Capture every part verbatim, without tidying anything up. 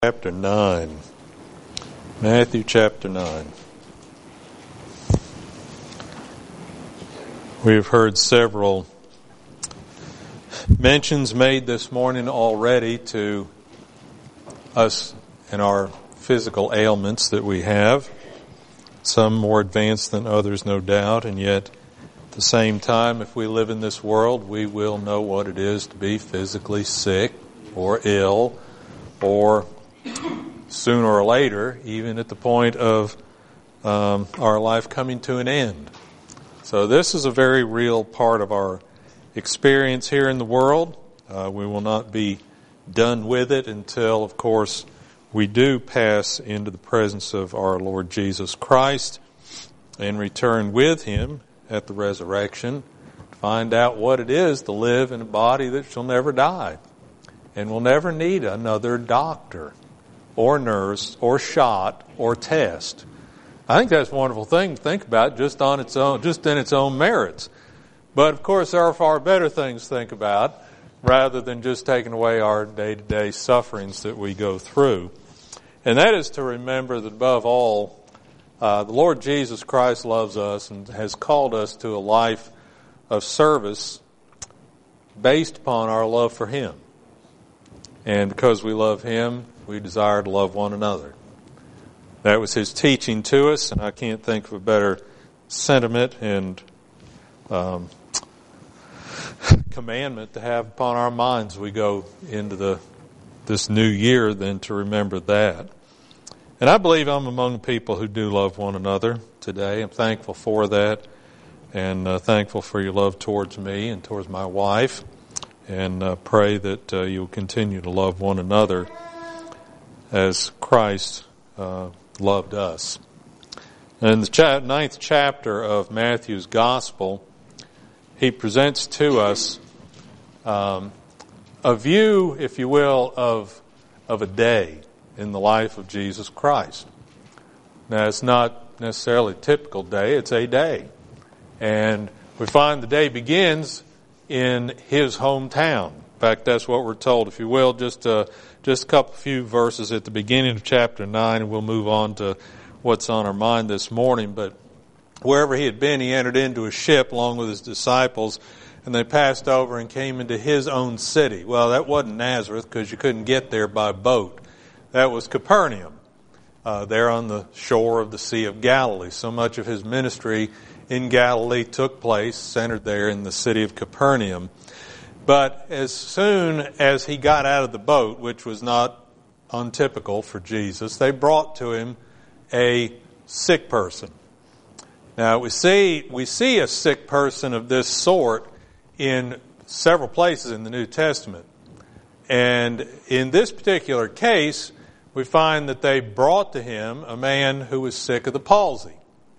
Chapter nine. Matthew chapter nine. We've heard several mentions made this morning already to us and our physical ailments that we have. Some more advanced than others, no doubt, and yet at the same time, if we live in this world, we will know what it is to be physically sick or ill, or sooner or later, even at the point of um, our life coming to an end. So this is a very real part of our experience here in the world. Uh, we will not be done with it until, of course, we do pass into the presence of our Lord Jesus Christ and return with Him at the resurrection to find out what it is to live in a body that shall never die and will never need another doctor or nurse, or shot, or test. I think that's a wonderful thing to think about just on its own, just in its own merits. But of course, there are far better things to think about, rather than just taking away our day-to-day sufferings that we go through. And that is to remember that above all, uh, the Lord Jesus Christ loves us and has called us to a life of service based upon our love for Him. And because we love Him, we desire to love one another. That was His teaching to us, and I can't think of a better sentiment and um, commandment to have upon our minds as we go into the this new year than to remember that. And I believe I'm among people who do love one another today. I'm thankful for that, and uh, thankful for your love towards me and towards my wife, and uh, pray that uh, you'll continue to love one another as Christ uh, loved us. In the cha- ninth chapter of Matthew's Gospel, he presents to us um, a view, if you will, of of a day in the life of Jesus Christ. Now, it's not necessarily a typical day, it's a day. And we find the day begins in His hometown. In fact, that's what we're told. If you will, just uh, just a couple few verses at the beginning of chapter nine, and we'll move on to what's on our mind this morning. But wherever He had been, He entered into a ship along with His disciples, and they passed over and came into His own city. Well, that wasn't Nazareth, because you couldn't get there by boat. That was Capernaum, uh, there on the shore of the Sea of Galilee. So much of His ministry in Galilee took place, centered there in the city of Capernaum. But as soon as He got out of the boat, which was not untypical for Jesus, they brought to Him a sick person. Now, we see we see a sick person of this sort in several places in the New Testament. And in this particular case, we find that they brought to Him a man who was sick of the palsy.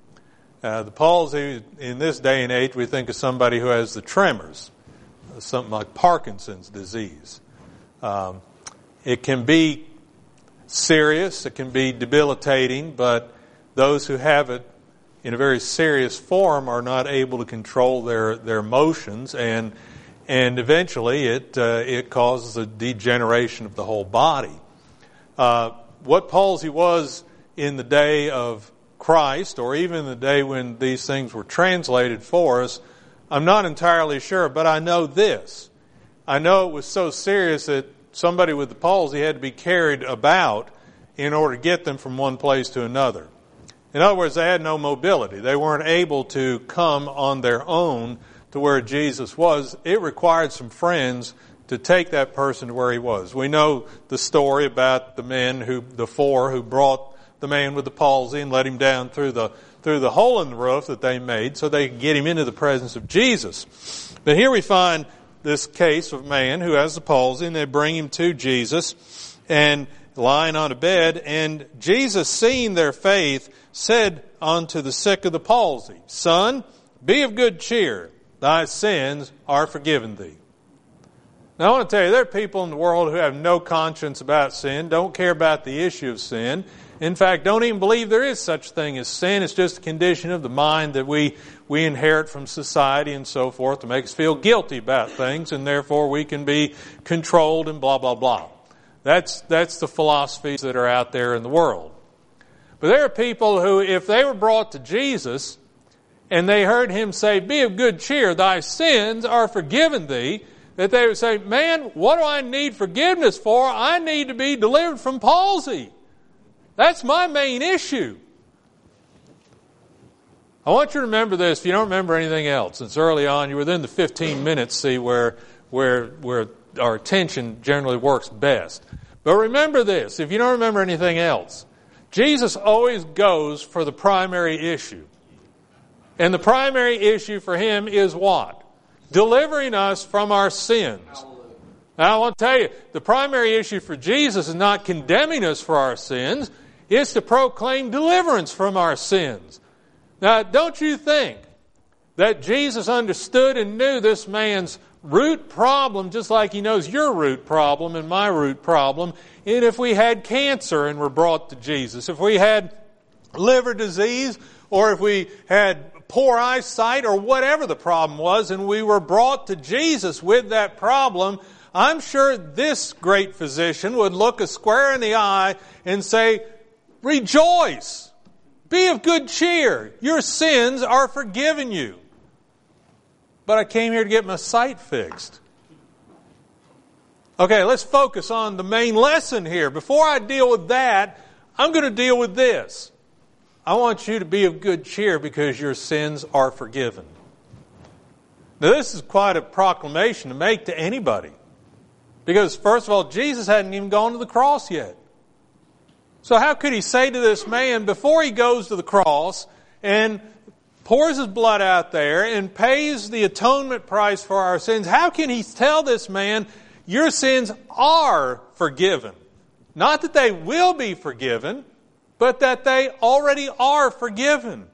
Uh, the palsy, in this day and age, we think of somebody who has the tremors, something like Parkinson's disease. Um, it can be serious, it can be debilitating, but those who have it in a very serious form are not able to control their, their emotions, and and eventually it uh, it causes a degeneration of the whole body. Uh, what palsy was in the day of Christ, or even in the day when these things were translated for us, I'm not entirely sure, but I know this. I know it was so serious that somebody with the palsy had to be carried about in order to get them from one place to another. In other words, they had no mobility. They weren't able to come on their own to where Jesus was. It required some friends to take that person to where He was. We know the story about the men who, the four who brought the man with the palsy and let him down through the through the hole in the roof that they made so they could get him into the presence of Jesus. But here we find this case of a man who has the palsy, and they bring him to Jesus and lying on a bed, and Jesus, seeing their faith, said unto the sick of the palsy, Son, be of good cheer, thy sins are forgiven thee. Now I want to tell you, there are people in the world who have no conscience about sin, don't care about the issue of sin. In fact, don't even believe there is such a thing as sin. It's just a condition of the mind that we, we inherit from society and so forth to make us feel guilty about things, and therefore we can be controlled and blah, blah, blah. That's, that's the philosophies that are out there in the world. But there are people who, if they were brought to Jesus and they heard Him say, "Be of good cheer, thy sins are forgiven thee," that they would say, "Man, what do I need forgiveness for? I need to be delivered from palsy. That's my main issue." I want you to remember this. If you don't remember anything else, it's early on. You're within the fifteen minutes, see, where, where, where our attention generally works best. But remember this. If you don't remember anything else, Jesus always goes for the primary issue. And the primary issue for Him is what? Delivering us from our sins. Now I want to tell you, the primary issue for Jesus is not condemning us for our sins. It's to proclaim deliverance from our sins. Now, don't you think that Jesus understood and knew this man's root problem just like He knows your root problem and my root problem? And if we had cancer and were brought to Jesus, if we had liver disease, or if we had poor eyesight, or whatever the problem was, and we were brought to Jesus with that problem, I'm sure this great physician would look us square in the eye and say, "Rejoice! Be of good cheer. Your sins are forgiven you." But I came here to get my sight fixed. Okay, let's focus on the main lesson here. Before I deal with that, I'm going to deal with this. I want you to be of good cheer because your sins are forgiven. Now, this is quite a proclamation to make to anybody. Because, first of all, Jesus hadn't even gone to the cross yet. So how could He say to this man, before He goes to the cross and pours His blood out there and pays the atonement price for our sins, how can He tell this man, your sins are forgiven? Not that they will be forgiven, but that they already are forgiven.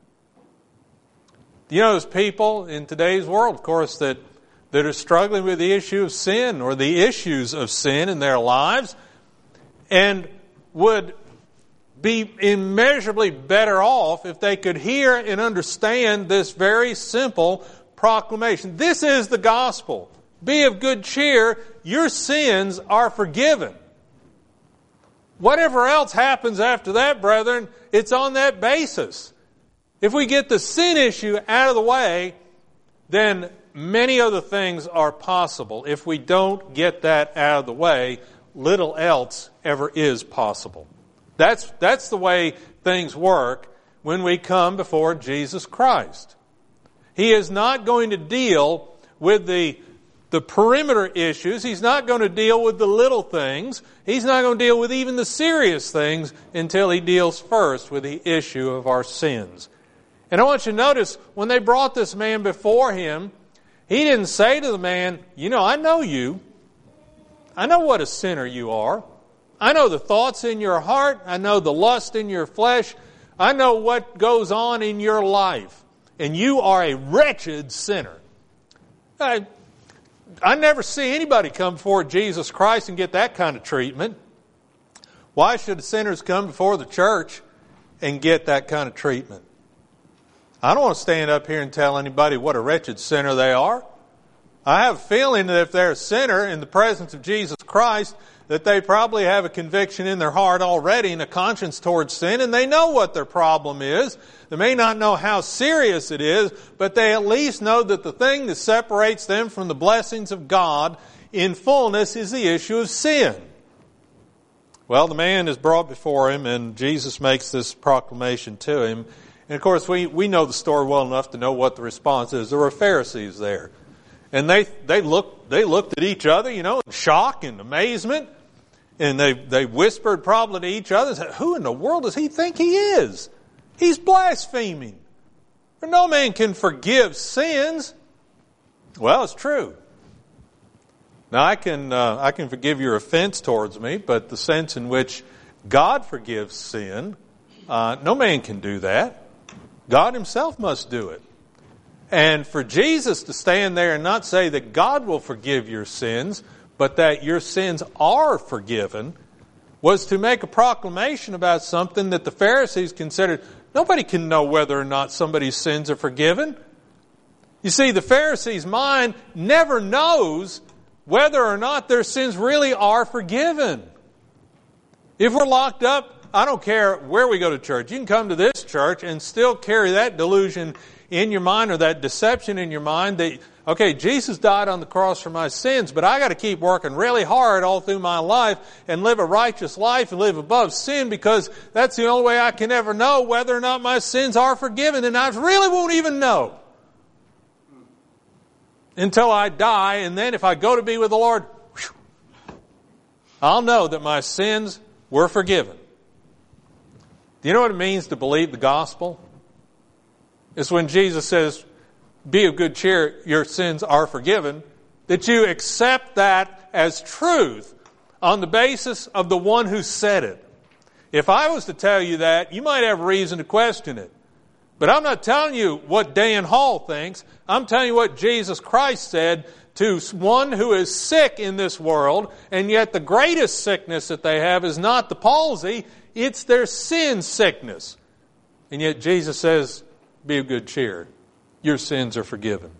You know, there's people in today's world, of course, that, that are struggling with the issue of sin or the issues of sin in their lives, and would be immeasurably better off if they could hear and understand this very simple proclamation. This is the gospel. Be of good cheer. Your sins are forgiven. Whatever else happens after that, brethren, it's on that basis. If we get the sin issue out of the way, then many other things are possible. If we don't get that out of the way, little else ever is possible. That's, that's the way things work when we come before Jesus Christ. He is not going to deal with the, the perimeter issues. He's not going to deal with the little things. He's not going to deal with even the serious things until He deals first with the issue of our sins. And I want you to notice, when they brought this man before Him, He didn't say to the man, "You know, I know you. I know what a sinner you are. I know the thoughts in your heart. I know the lust in your flesh. I know what goes on in your life. And you are a wretched sinner." I, I never see anybody come before Jesus Christ and get that kind of treatment. Why should sinners come before the church and get that kind of treatment? I don't want to stand up here and tell anybody what a wretched sinner they are. I have a feeling that if they're a sinner in the presence of Jesus Christ, that they probably have a conviction in their heart already and a conscience towards sin, and they know what their problem is. They may not know how serious it is, but they at least know that the thing that separates them from the blessings of God in fullness is the issue of sin. Well, the man is brought before Him, and Jesus makes this proclamation to him. And of course, we, we know the story well enough to know what the response is. There were Pharisees there. And they, they looked, they looked at each other, you know, in shock and amazement. And they, they whispered probably to each other and said, "Who in the world does he think he is? He's blaspheming. For no man can forgive sins." Well, it's true. Now, I can, uh, I can forgive your offense towards me, but the sense in which God forgives sin, uh, no man can do that. God Himself must do it. And for Jesus to stand there and not say that God will forgive your sins, but that your sins are forgiven, was to make a proclamation about something that the Pharisees considered. Nobody can know whether or not somebody's sins are forgiven. You see, the Pharisee's mind never knows whether or not their sins really are forgiven. If we're locked up, I don't care where we go to church. You can come to this church and still carry that delusion in your mind, or that deception in your mind that, okay, Jesus died on the cross for my sins, but I got to keep working really hard all through my life and live a righteous life and live above sin, because that's the only way I can ever know whether or not my sins are forgiven. And I really won't even know until I die. And then if I go to be with the Lord, whew, I'll know that my sins were forgiven. Do you know what it means to believe the gospel? It's when Jesus says, be of good cheer, your sins are forgiven, that you accept that as truth on the basis of the one who said it. If I was to tell you that, you might have reason to question it. But I'm not telling you what Dan Hall thinks. I'm telling you what Jesus Christ said to one who is sick in this world, and yet the greatest sickness that they have is not the palsy, it's their sin sickness. And yet Jesus says, be of good cheer. Your sins are forgiven.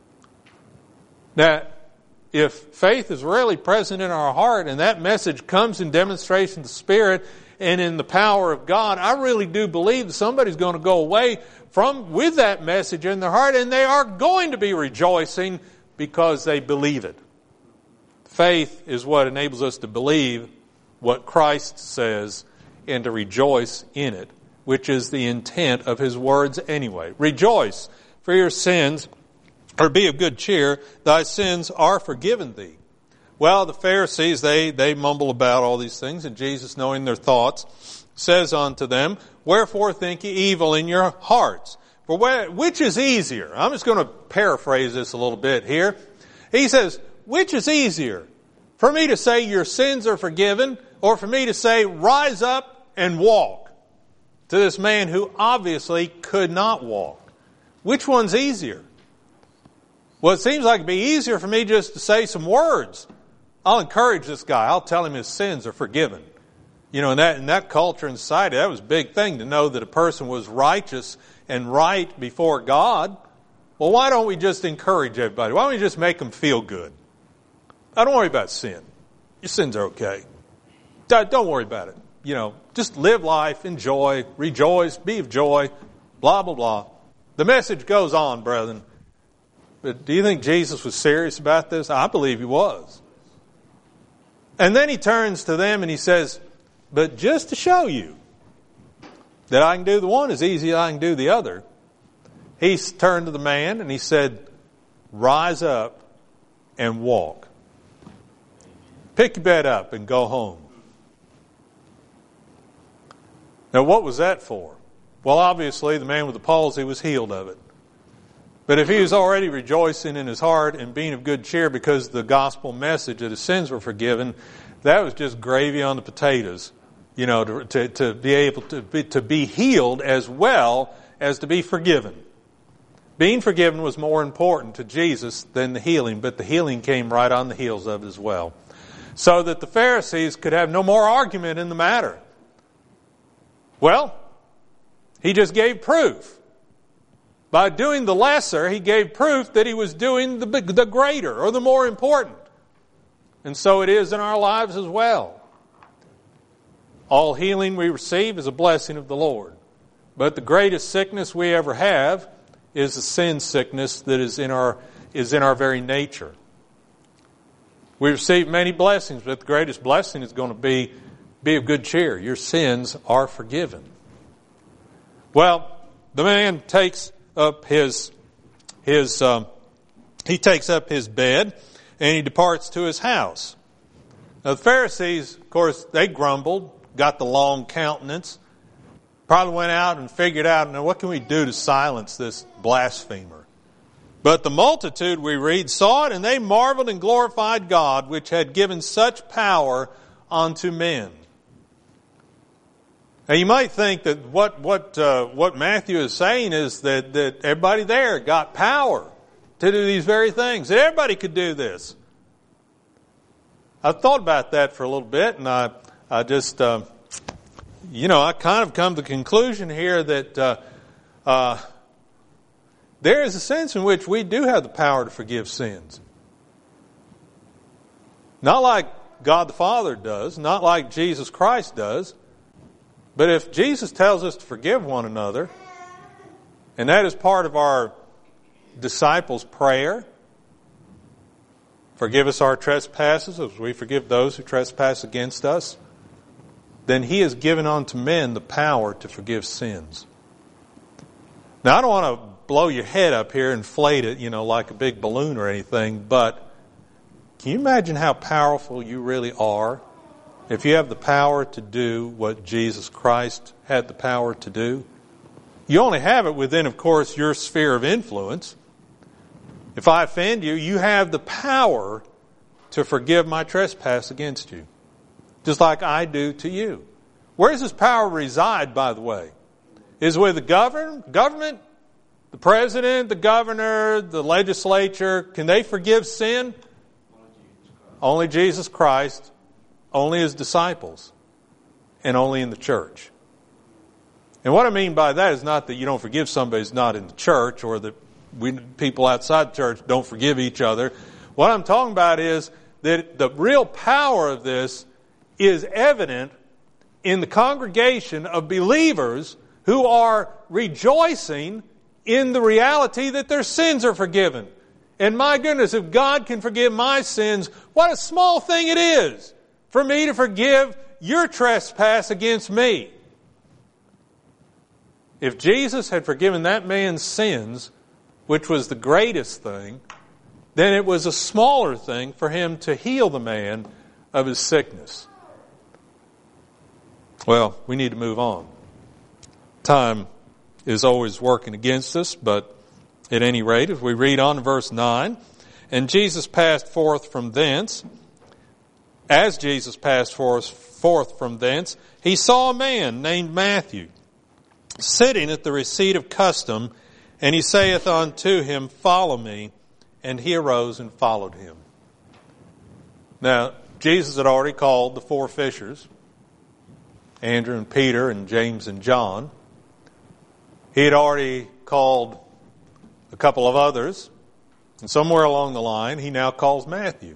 Now, if faith is really present in our heart and that message comes in demonstration of the Spirit and in the power of God, I really do believe that somebody's going to go away from with that message in their heart, and they are going to be rejoicing because they believe it. Faith is what enables us to believe what Christ says and to rejoice in it, which is the intent of His words anyway. Rejoice, for your sins, or be of good cheer, thy sins are forgiven thee. Well, the Pharisees, they, they mumble about all these things, and Jesus, knowing their thoughts, says unto them, wherefore think ye evil in your hearts? For where, which is easier? I'm just going to paraphrase this a little bit here. He says, which is easier? For me to say your sins are forgiven, or for me to say rise up and walk? To this man who obviously could not walk. Which one's easier? Well, it seems like it'd be easier for me just to say some words. I'll encourage this guy. I'll tell him his sins are forgiven. You know, in that, in that culture and society, that was a big thing to know that a person was righteous and right before God. Well, why don't we just encourage everybody? Why don't we just make them feel good? I don't worry about sin. Your sins are okay. Don't worry about it. You know, just live life, enjoy, rejoice, be of joy, blah, blah, blah. The message goes on, brethren. But do you think Jesus was serious about this? I believe He was. And then He turns to them and He says, but just to show you that I can do the one as easy as I can do the other, He turned to the man and He said, rise up and walk. Pick your bed up and go home. Now, what was that for? Well, obviously, the man with the palsy was healed of it. But if he was already rejoicing in his heart and being of good cheer because the gospel message that his sins were forgiven, that was just gravy on the potatoes, you know, to, to, to be able to be, to be healed as well as to be forgiven. Being forgiven was more important to Jesus than the healing, but the healing came right on the heels of it as well. So that the Pharisees could have no more argument in the matter. Well, He just gave proof. By doing the lesser, He gave proof that He was doing the, the greater or the more important. And so it is in our lives as well. All healing we receive is a blessing of the Lord. But the greatest sickness we ever have is the sin sickness that is in our, is in our very nature. We receive many blessings, but the greatest blessing is going to be, be of good cheer. Your sins are forgiven. Well, the man takes up his, his, um, he takes up his bed and he departs to his house. Now the Pharisees, of course, they grumbled, got the long countenance, probably went out and figured out, now what can we do to silence this blasphemer? But the multitude, we read, saw it, and they marveled and glorified God, which had given such power unto men. Now you might think that what what uh, what Matthew is saying is that, that everybody there got power to do these very things. That everybody could do this. I've thought about that for a little bit, and I I just uh, you know I kind of come to the conclusion here that uh, uh, there is a sense in which we do have the power to forgive sins. Not like God the Father does, not like Jesus Christ does. But if Jesus tells us to forgive one another, and that is part of our disciples' prayer, forgive us our trespasses as we forgive those who trespass against us, then He has given unto men the power to forgive sins. Now, I don't want to blow your head up here and inflate it, you know, like a big balloon or anything, but can you imagine how powerful you really are if you have the power to do what Jesus Christ had the power to do? You only have it within, of course, your sphere of influence. If I offend you, you have the power to forgive my trespass against you, just like I do to you. Where does this power reside, by the way? Is it with the govern, government, the president, the governor, the legislature? Can they forgive sin? Only Jesus Christ, only His disciples, and only in the church. And what I mean by that is not that you don't forgive somebody who's not in the church, or that we people outside the church don't forgive each other. What I'm talking about is that the real power of this is evident in the congregation of believers who are rejoicing in the reality that their sins are forgiven. And my goodness, if God can forgive my sins, what a small thing it is for me to forgive your trespass against me. If Jesus had forgiven that man's sins, which was the greatest thing, then it was a smaller thing for Him to heal the man of his sickness. Well, we need to move on. Time is always working against us, but at any rate, if we read on to verse nine, and Jesus passed forth from thence. As Jesus passed forth from thence, He saw a man named Matthew sitting at the receipt of custom, and He saith unto him, Follow me. And he arose and followed Him. Now, Jesus had already called the four fishers, Andrew and Peter and James and John. He had already called a couple of others, and somewhere along the line, He now calls Matthew.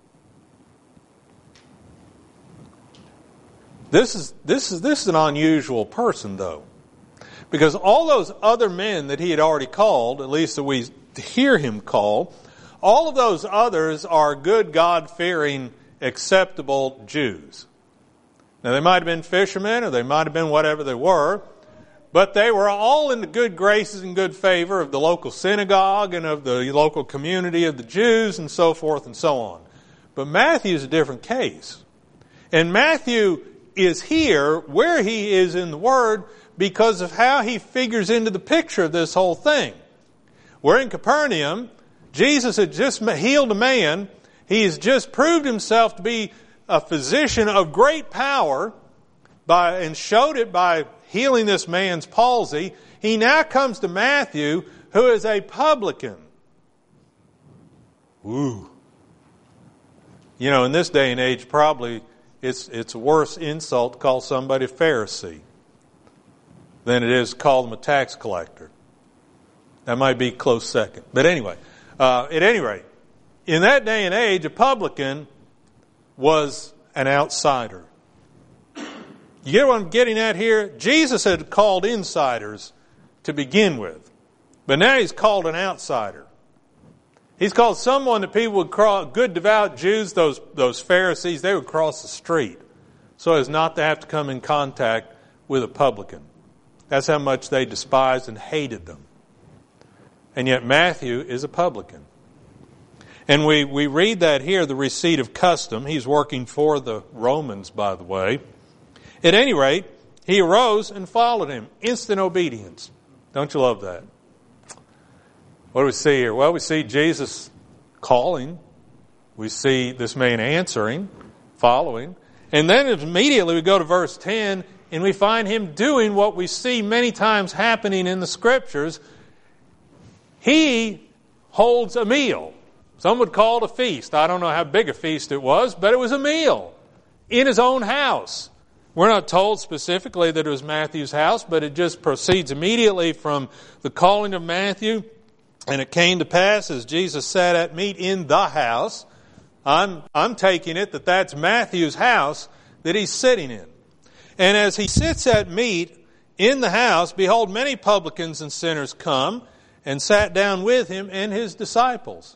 This is, this is, this is an unusual person, though, because all those other men that He had already called, at least that we hear Him call, all of those others are good, God-fearing, acceptable Jews. Now, they might have been fishermen, or they might have been whatever they were, but they were all in the good graces and good favor of the local synagogue and of the local community of the Jews and so forth and so on. But Matthew is a different case. And Matthew is here where he is in the Word because of how he figures into the picture of this whole thing. We're in Capernaum. Jesus had just healed a man. He has just proved Himself to be a physician of great power by and showed it by healing this man's palsy. He now comes to Matthew, who is a publican. Woo. You know, in this day and age, probably it's it's a worse insult to call somebody a Pharisee than it is to call them a tax collector. That might be close second. But anyway, uh, at any rate, in that day and age, a publican was an outsider. You get what I'm getting at here? Jesus had called insiders to begin with. But now He's called an outsider. He's called someone that people would cross, good devout Jews, those, those Pharisees, they would cross the street so as not to have to come in contact with a publican. That's how much they despised and hated them. And yet Matthew is a publican. And we, we read that here, the receipt of custom. He's working for the Romans, by the way. At any rate, he arose and followed Him. Instant obedience. Don't you love that? What do we see here? Well, we see Jesus calling. We see this man answering, following. And then immediately we go to verse ten, and we find Him doing what we see many times happening in the Scriptures. He holds a meal. Some would call it a feast. I don't know how big a feast it was, but it was a meal in His own house. We're not told specifically that it was Matthew's house, but it just proceeds immediately from the calling of Matthew. And it came to pass as Jesus sat at meat in the house. I'm, I'm taking it that that's Matthew's house that he's sitting in. And as he sits at meat in the house, behold, many publicans and sinners come and sat down with him and his disciples.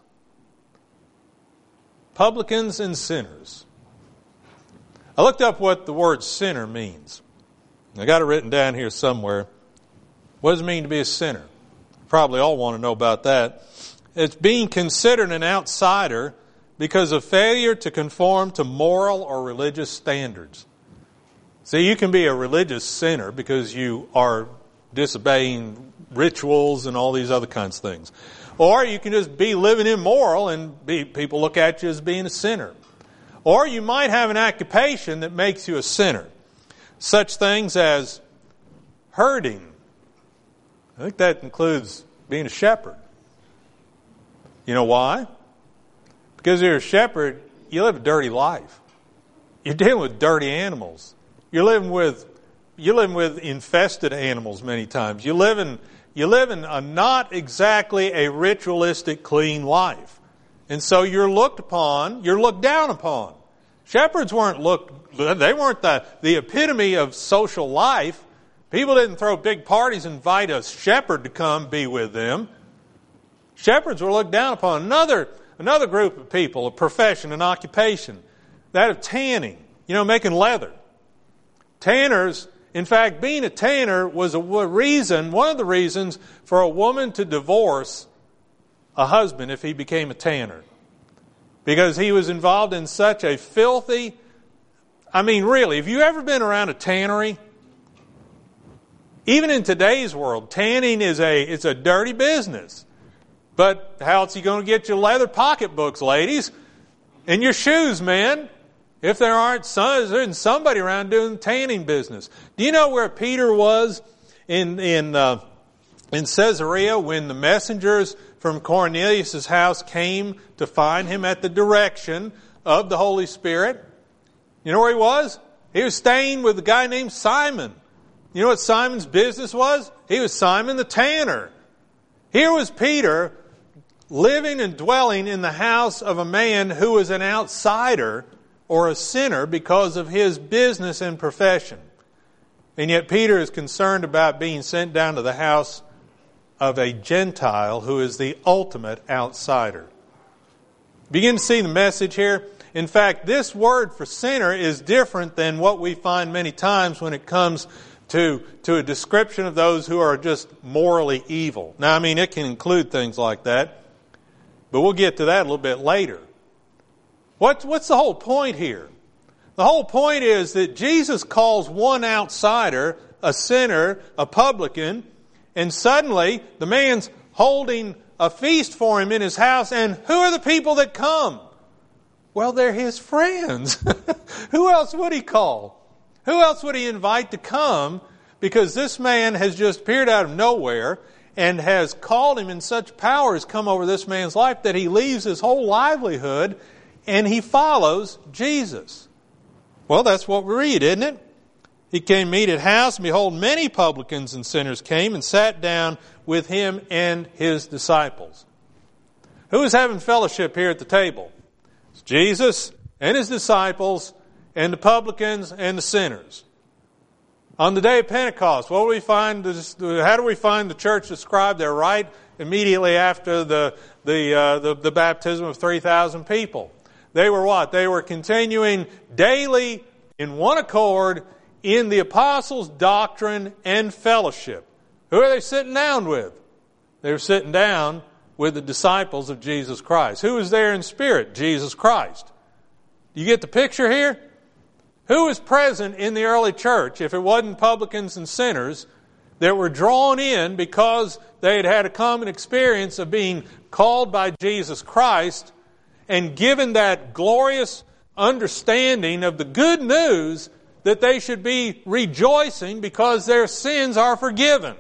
Publicans and sinners. I looked up what the word sinner means. I got it written down here somewhere. What does it mean to be a sinner? Probably all want to know about that. It's being considered an outsider because of failure to conform to moral or religious standards. See, you can be a religious sinner because you are disobeying rituals and all these other kinds of things. Or you can just be living immoral and be, people look at you as being a sinner. Or you might have an occupation that makes you a sinner. Such things as herding. I think that includes being a shepherd. You know why? Because you're a shepherd, you live a dirty life. You're dealing with dirty animals. You're living with you're living with infested animals many times. You live in you live in a not exactly a ritualistic, clean life. And so you're looked upon, you're looked down upon. Shepherds weren't looked they weren't the, the epitome of social life. People didn't throw big parties and invite a shepherd to come be with them. Shepherds were looked down upon. Another another group of people, a profession, an occupation, that of tanning, you know, making leather. Tanners, in fact, being a tanner was a reason, one of the reasons for a woman to divorce a husband if he became a tanner. Because he was involved in such a filthy, I mean, really, have you ever been around a tannery? Even in today's world, tanning is a, it's a dirty business. But how else are you going to get your leather pocketbooks, ladies? And your shoes, men? If there aren't some, there's somebody around doing tanning business. Do you know where Peter was in in uh, in Caesarea when the messengers from Cornelius' house came to find him at the direction of the Holy Spirit? You know where he was? He was staying with a guy named Simon. You know what Simon's business was? He was Simon the tanner. Here was Peter living and dwelling in the house of a man who was an outsider or a sinner because of his business and profession. And yet Peter is concerned about being sent down to the house of a Gentile who is the ultimate outsider. Begin to see the message here. In fact, this word for sinner is different than what we find many times when it comes to, to a description of those who are just morally evil. Now, I mean, it can include things like that, but we'll get to that a little bit later. What, what's the whole point here? The whole point is that Jesus calls one outsider a sinner, a publican, and suddenly the man's holding a feast for him in his house, and who are the people that come? Well, they're his friends. Who else would he call? Who else would he invite to come? Because this man has just appeared out of nowhere and has called him, and such power has come over this man's life that he leaves his whole livelihood and he follows Jesus. Well, that's what we read, isn't it? He came meet at house, and behold, many publicans and sinners came and sat down with him and his disciples. Who is having fellowship here at the table? It's Jesus and his disciples and the publicans and the sinners. On the day of Pentecost, what do we find? How do we find the church described there? Right immediately after the the uh, the, the baptism of three thousand people. They were what? They were continuing daily in one accord in the apostles' doctrine and fellowship. Who are they sitting down with? They were sitting down with the disciples of Jesus Christ. Who was there in spirit? Jesus Christ. Do you get the picture here? Who was present in the early church if it wasn't publicans and sinners that were drawn in because they had had a common experience of being called by Jesus Christ and given that glorious understanding of the good news that they should be rejoicing because their sins are forgiven.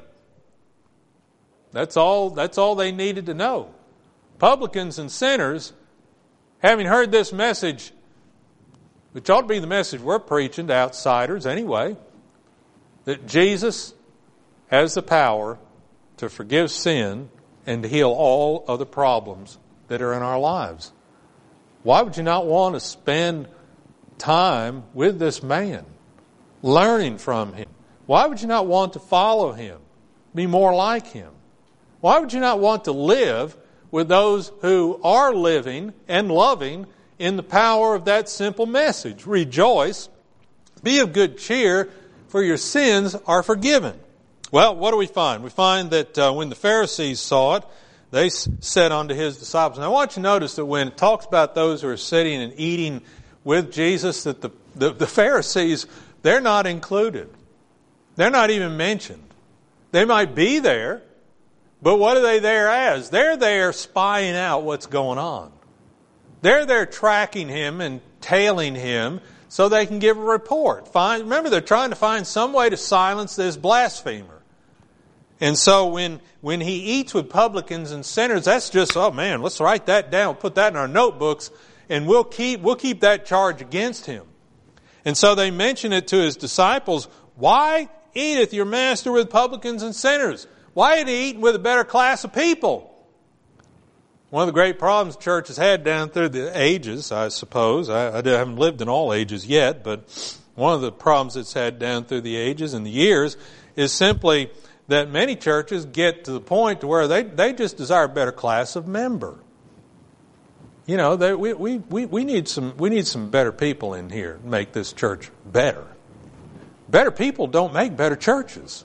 That's all, that's all they needed to know. Publicans and sinners, having heard this message, which ought to be the message we're preaching to outsiders anyway, that Jesus has the power to forgive sin and to heal all other problems that are in our lives. Why would you not want to spend time with this man, learning from him? Why would you not want to follow him, be more like him? Why would you not want to live with those who are living and loving in the power of that simple message? Rejoice, be of good cheer, for your sins are forgiven. Well, what do we find? We find that uh, when the Pharisees saw it, they said unto his disciples. Now I want you to notice that when it talks about those who are sitting and eating with Jesus, that the, the, the Pharisees, they're not included. They're not even mentioned. They might be there, but what are they there as? They're there spying out what's going on. They're there tracking him and tailing him so they can give a report. Find, remember, they're trying to find some way to silence this blasphemer. And so when, when he eats with publicans and sinners, that's just, oh man, let's write that down, put that in our notebooks, and we'll keep, we'll keep that charge against him. And so they mention it to his disciples. Why eateth your master with publicans and sinners? Why ain't he eating with a better class of people? One of the great problems the church has had down through the ages, I suppose, I, I haven't lived in all ages yet, but one of the problems it's had down through the ages and the years is simply that many churches get to the point to where they, they just desire a better class of member. You know, they, we, we, we, we need some we need some better people in here to make this church better. Better people don't make better churches.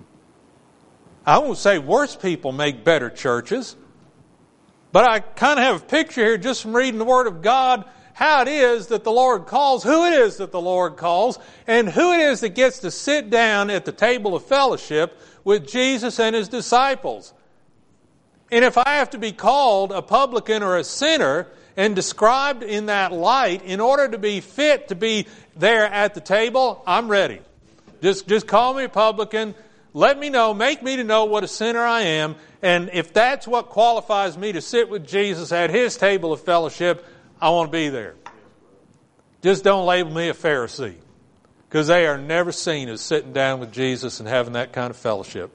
I won't say worse people make better churches, but I kind of have a picture here just from reading the Word of God, how it is that the Lord calls, who it is that the Lord calls, and who it is that gets to sit down at the table of fellowship with Jesus and His disciples. And if I have to be called a publican or a sinner and described in that light in order to be fit to be there at the table, I'm ready. Just, just call me a publican. Let me know, make me to know what a sinner I am. And if that's what qualifies me to sit with Jesus at His table of fellowship, I want to be there. Just don't label me a Pharisee, because they are never seen as sitting down with Jesus and having that kind of fellowship.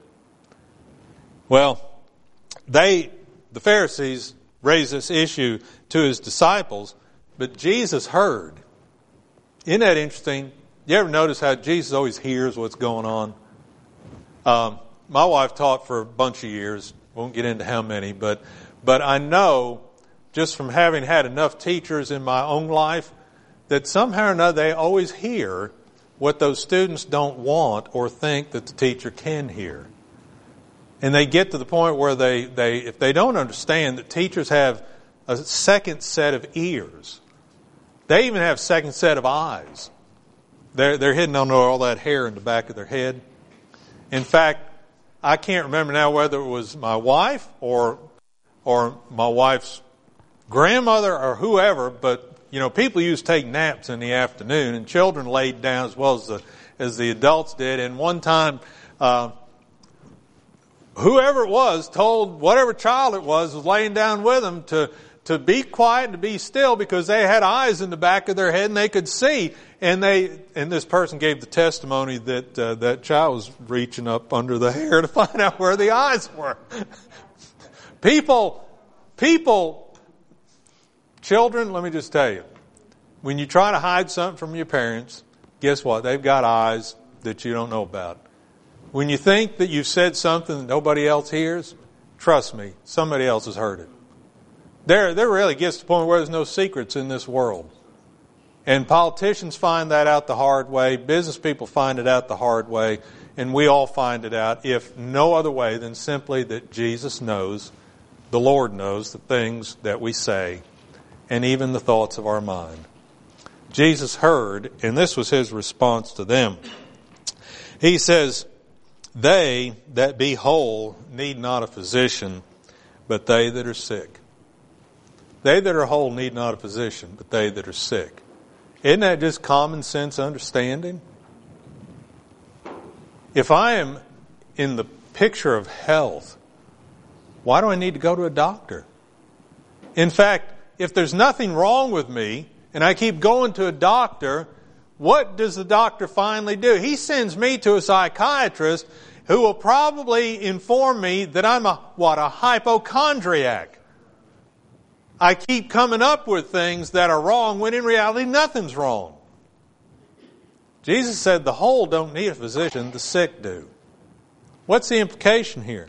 Well, they, the Pharisees, raised this issue to His disciples, but Jesus heard. Isn't that interesting? You ever notice how Jesus always hears what's going on? Um, my wife taught for a bunch of years. Won't get into how many, but but I know just from having had enough teachers in my own life that somehow or another they always hear what those students don't want or think that the teacher can hear. And they get to the point where they, they if they don't understand that teachers have a second set of ears. They even have a second set of eyes. They're, they're hidden under all that hair in the back of their head. In fact, I can't remember now whether it was my wife or or my wife's grandmother or whoever, but you know, people used to take naps in the afternoon, and children laid down as well as the as the adults did. And one time, uh, whoever it was told whatever child it was was laying down with them to to be quiet and to be still, because they had eyes in the back of their head and they could see. And they and this person gave the testimony that uh, that child was reaching up under the hair to find out where the eyes were. people, people, children, let me just tell you, when you try to hide something from your parents, guess what? They've got eyes that you don't know about. When you think that you've said something that nobody else hears, trust me, somebody else has heard it. There, there really gets to the point where there's no secrets in this world. And politicians find that out the hard way. Business people find it out the hard way. And we all find it out, if no other way than simply that Jesus knows, the Lord knows the things that we say, and even the thoughts of our mind. Jesus heard, and this was His response to them. He says, "They that be whole need not a physician, but they that are sick." They that are whole need not a physician, but they that are sick. Isn't that just common sense understanding? If I am in the picture of health, why do I need to go to a doctor? In fact, if there's nothing wrong with me and I keep going to a doctor, what does the doctor finally do? He sends me to a psychiatrist who will probably inform me that I'm a, what, a hypochondriac. I keep coming up with things that are wrong when in reality nothing's wrong. Jesus said the whole don't need a physician, the sick do. What's the implication here?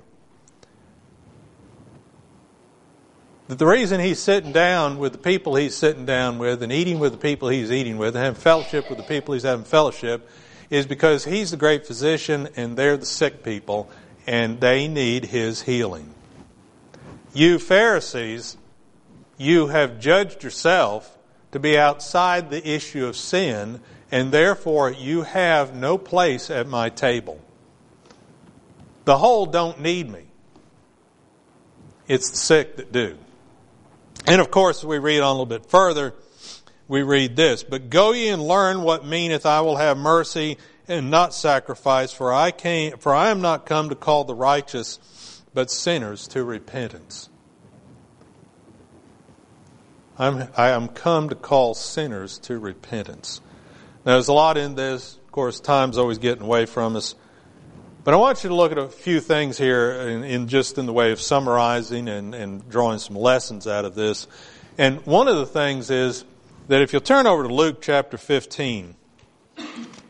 That the reason he's sitting down with the people he's sitting down with and eating with the people he's eating with and having fellowship with the people he's having fellowship is because he's the great physician and they're the sick people and they need his healing. You Pharisees, you have judged yourself to be outside the issue of sin, and therefore you have no place at my table. The whole don't need me. It's the sick that do. And of course, we read on a little bit further, we read this, but go ye and learn what meaneth I will have mercy and not sacrifice, for I came, for I am not come to call the righteous, but sinners to repentance. I'm, I am come to call sinners to repentance. Now, there's a lot in this. Of course, time's always getting away from us. But I want you to look at a few things here in, in just in the way of summarizing and, and drawing some lessons out of this. And one of the things is that if you'll turn over to Luke chapter fifteen, I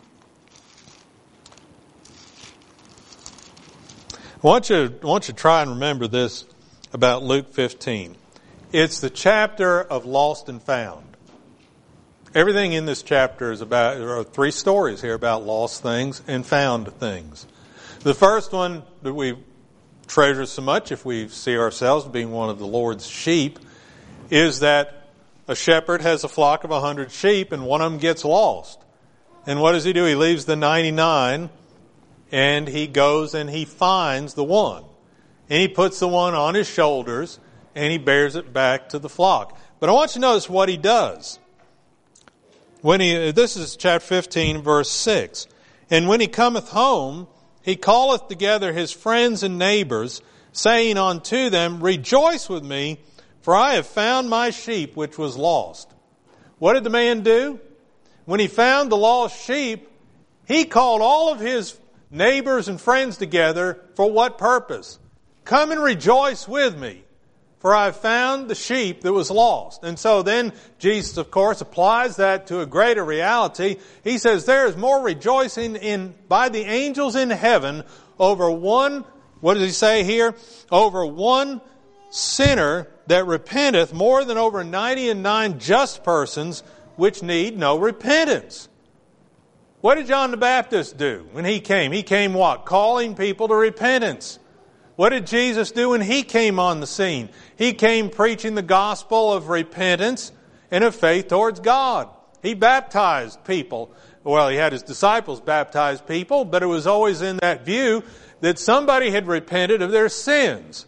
want you, I want you to try and remember this about Luke fifteen. It's the chapter of lost and found. Everything in this chapter is about, there are three stories here about lost things and found things. The first one that we treasure so much, if we see ourselves being one of the Lord's sheep, is that a shepherd has a flock of a hundred sheep and one of them gets lost. And what does he do? He leaves the ninety-nine and he goes and he finds the one. And he puts the one on his shoulders and he bears it back to the flock. But I want you to notice what he does. When he, this is chapter fifteen, verse six. And when he cometh home, he calleth together his friends and neighbors, saying unto them, rejoice with me, for I have found my sheep which was lost. What did the man do? When he found the lost sheep, he called all of his neighbors and friends together. For what purpose? Come and rejoice with me, for I have found the sheep that was lost. And so then Jesus, of course, applies that to a greater reality. He says there is more rejoicing in by the angels in heaven over one, what does he say here? Over one sinner that repenteth more than over ninety and nine just persons which need no repentance. What did John the Baptist do when he came? He came what? Calling people to repentance. What did Jesus do when He came on the scene? He came preaching the gospel of repentance and of faith towards God. He baptized people. Well, He had His disciples baptize people, but it was always in that view that somebody had repented of their sins.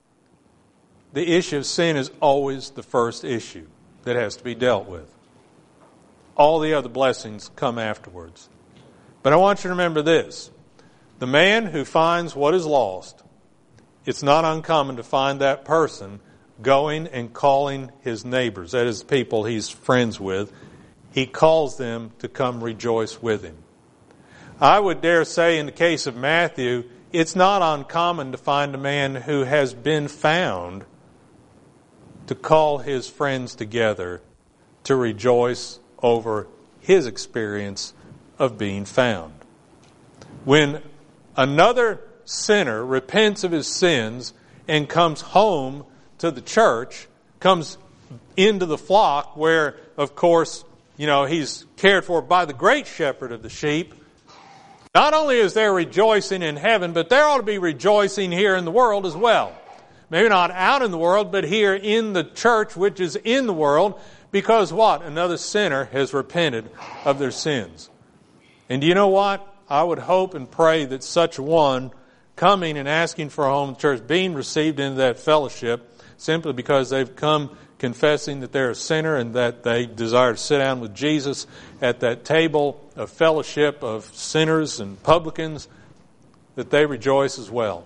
The issue of sin is always the first issue that has to be dealt with. All the other blessings come afterwards. But I want you to remember this. The man who finds what is lost, it's not uncommon to find that person going and calling his neighbors, that is, people he's friends with. He calls them to come rejoice with him. I would dare say in the case of Matthew, it's not uncommon to find a man who has been found to call his friends together to rejoice over his experience of being found. When another sinner repents of his sins and comes home to the church, comes into the flock where, of course, you know, he's cared for by the great shepherd of the sheep. Not only is there rejoicing in heaven, but there ought to be rejoicing here in the world as well. Maybe not out in the world, but here in the church, which is in the world, because what? Another sinner has repented of their sins. And do you know what? I would hope and pray that such one coming and asking for a home church, being received into that fellowship simply because they've come confessing that they're a sinner and that they desire to sit down with Jesus at that table of fellowship of sinners and publicans, that they rejoice as well.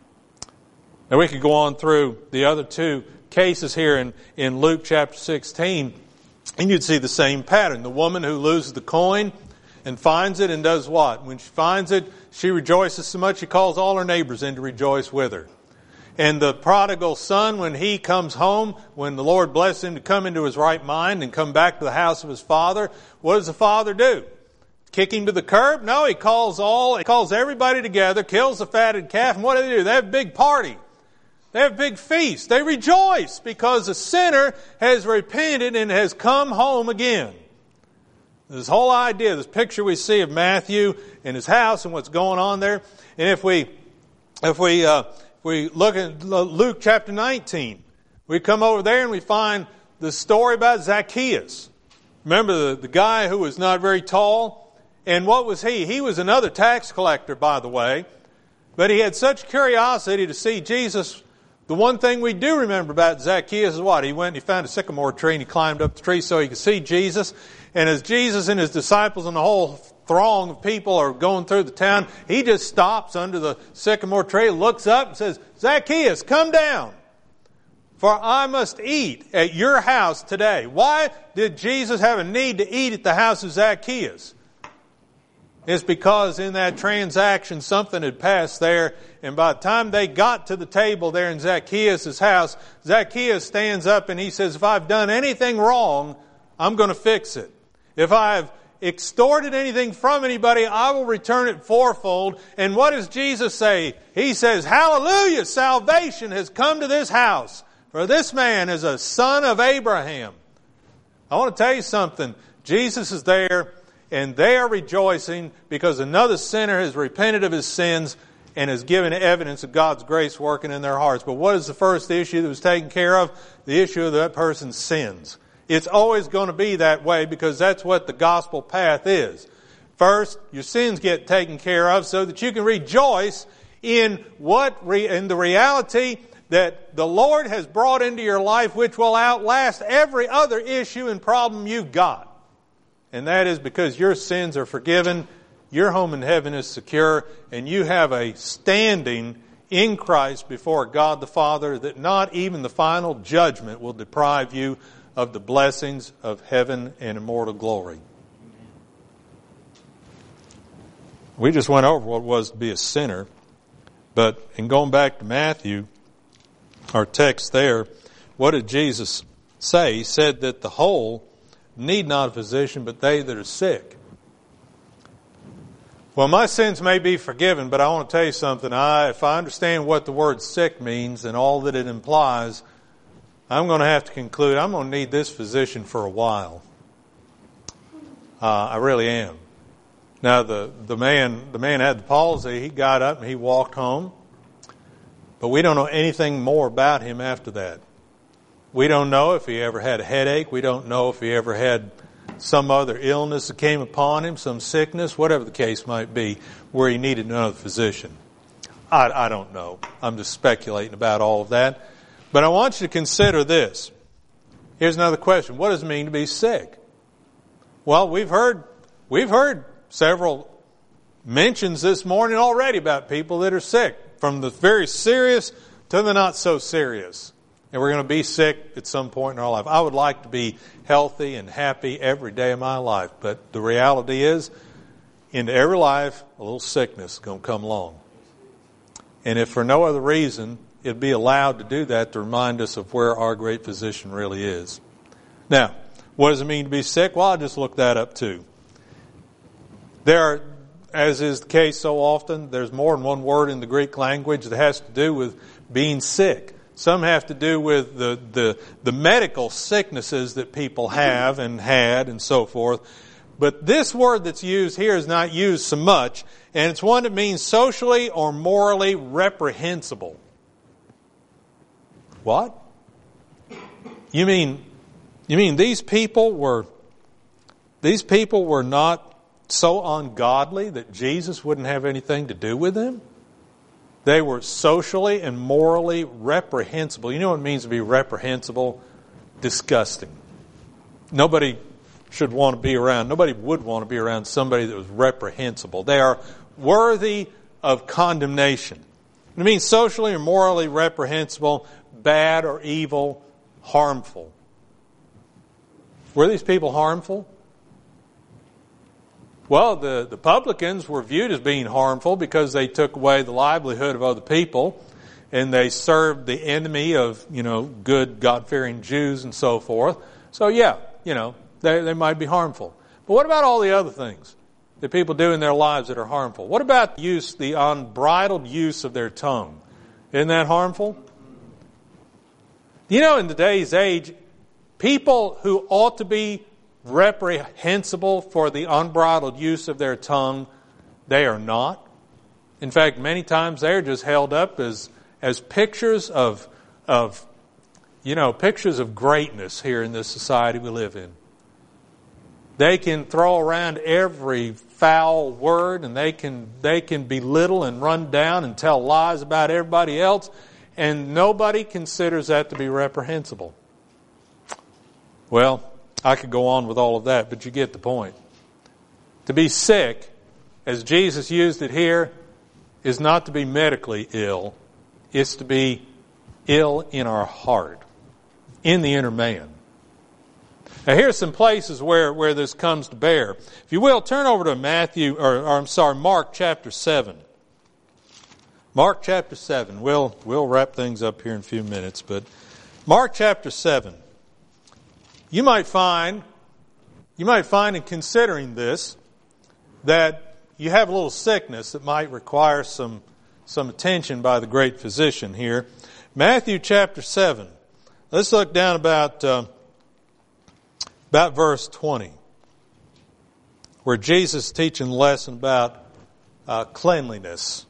Now we could go on through the other two cases here in, in Luke chapter sixteen, and you'd see the same pattern. The woman who loses the coin and finds it and does what? When she finds it, she rejoices so much she calls all her neighbors in to rejoice with her. And the prodigal son, when he comes home, when the Lord blesses him to come into his right mind and come back to the house of his father, what does the father do? Kick him to the curb? No, he calls all, he calls everybody together, kills the fatted calf, and what do they do? They have a big party. They have a big feast. They rejoice because the sinner has repented and has come home again. This whole idea, this picture we see of Matthew and his house and what's going on there. And if we, if we, uh, if we look at Luke chapter nineteen, we come over there and we find the story about Zacchaeus. Remember the, the guy who was not very tall? And what was he? He was another tax collector, by the way. But he had such curiosity to see Jesus. The one thing we do remember about Zacchaeus is what? He went and he found a sycamore tree and he climbed up the tree so he could see Jesus. And as Jesus and his disciples and the whole throng of people are going through the town, he just stops under the sycamore tree, looks up and says, Zacchaeus, come down, for I must eat at your house today. Why did Jesus have a need to eat at the house of Zacchaeus? It's because in that transaction something had passed there, and by the time they got to the table there in Zacchaeus' house, Zacchaeus stands up and he says, if I've done anything wrong, I'm going to fix it. If I've extorted anything from anybody, I will return it fourfold. And what does Jesus say? He says, hallelujah, salvation has come to this house, for this man is a son of Abraham. I want to tell you something. Jesus is there, and they are rejoicing because another sinner has repented of his sins and has given evidence of God's grace working in their hearts. But what is the first issue that was taken care of? The issue of that person's sins. It's always going to be that way because that's what the gospel path is. First, your sins get taken care of so that you can rejoice in what in the reality that the Lord has brought into your life, which will outlast every other issue and problem you've got. And that is because your sins are forgiven, your home in heaven is secure, and you have a standing in Christ before God the Father that not even the final judgment will deprive you of the blessings of heaven and immortal glory. We just went over what it was to be a sinner, but in going back to Matthew, our text there, what did Jesus say? He said that the whole need not a physician, but they that are sick. Well, my sins may be forgiven, but I want to tell you something. I, if I understand what the word sick means and all that it implies, I'm going to have to conclude I'm going to need this physician for a while. Uh, I really am. Now, the, the man the man had the palsy. He got up and he walked home. But we don't know anything more about him after that. We don't know if he ever had a headache. We don't know if he ever had some other illness that came upon him, some sickness, whatever the case might be, where he needed another physician. I, I don't know. I'm just speculating about all of that. But I want you to consider this. Here's another question. What does it mean to be sick? Well, we've heard, we've heard several mentions this morning already about people that are sick, from the very serious to the not so serious. And we're going to be sick at some point in our life. I would like to be healthy and happy every day of my life. But the reality is, into every life, a little sickness is going to come along. And if for no other reason, it'd be allowed to do that to remind us of where our great physician really is. Now, what does it mean to be sick? Well, I'll just look that up too. There are, as is the case so often, there's more than one word in the Greek language that has to do with being sick. Some have to do with the, the, the medical sicknesses that people have and had and so forth. But this word that's used here is not used so much, and it's one that means socially or morally reprehensible. What? You mean, you mean these people were, these people were not so ungodly that Jesus wouldn't have anything to do with them? They were socially and morally reprehensible. You know what it means to be reprehensible? Disgusting. Nobody should want to be around, nobody would want to be around somebody that was reprehensible. They are worthy of condemnation. It means socially or morally reprehensible, bad or evil, harmful. Were these people harmful? Well, the, the publicans were viewed as being harmful because they took away the livelihood of other people. and they served the enemy of, you know, good God-fearing Jews and so forth. So yeah, you know, they, they might be harmful. But what about all the other things that people do in their lives that are harmful? What about use, the unbridled use of their tongue? Isn't that harmful? You know, in today's age, people who ought to be reprehensible for the unbridled use of their tongue, they are not. In fact, many times they're just held up as as pictures of of you know, pictures of greatness here in this society we live in. They can throw around every foul word, and they can they can belittle and run down and tell lies about everybody else, and nobody considers that to be reprehensible. Well, I could go on with all of that, but you get the point. To be sick, as Jesus used it here, is not to be medically ill. It's to be ill in our heart, in the inner man. Now here's some places where, where this comes to bear. If you will, turn over to Matthew, or, or I'm sorry, Mark chapter seven. Mark chapter seven. We'll, we'll wrap things up here in a few minutes, but Mark chapter seven. You might find, you might find in considering this, that you have a little sickness that might require some, some attention by the great physician here. Matthew chapter seven. Let's look down about, uh, about verse twenty, where Jesus is teaching a lesson about uh, cleanliness.